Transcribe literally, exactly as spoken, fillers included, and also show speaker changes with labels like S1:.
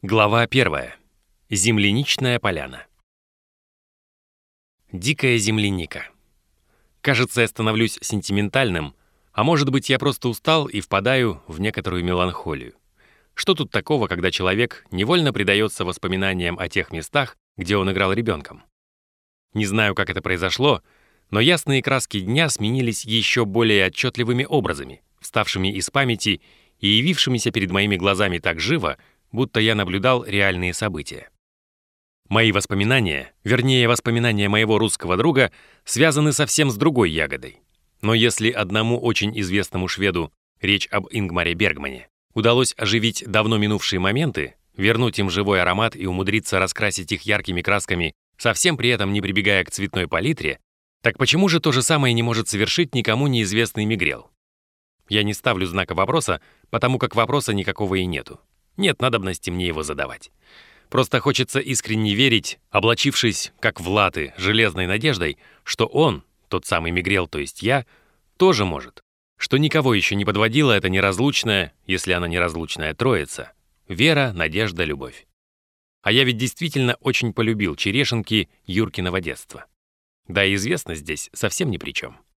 S1: Глава первая. Земляничная поляна. Дикая земляника. Кажется, я становлюсь сентиментальным, а может быть, я просто устал и впадаю в некоторую меланхолию. Что тут такого, когда человек невольно предается воспоминаниям о тех местах, где он играл ребенком? Не знаю, как это произошло, но ясные краски дня сменились еще более отчетливыми образами, вставшими из памяти и явившимися перед моими глазами так живо, будто я наблюдал реальные события. Мои воспоминания, вернее, воспоминания моего русского друга, связаны совсем с другой ягодой. Но если одному очень известному шведу, речь об Ингмаре Бергмане, удалось оживить давно минувшие моменты, вернуть им живой аромат и умудриться раскрасить их яркими красками, совсем при этом не прибегая к цветной палитре, так почему же то же самое не может совершить никому неизвестный Мигрел? Я не ставлю знака вопроса, потому как вопроса никакого и нету. Нет надобности мне его задавать. Просто хочется искренне верить, облачившись, как в латы, железной надеждой, что он, тот самый Мигрел, то есть я, тоже может. Что никого еще не подводила эта неразлучная, если она неразлучная, троица. Вера, надежда, любовь. А я ведь действительно очень полюбил черешенки Юркиного детства. Да и известность здесь совсем ни при чем.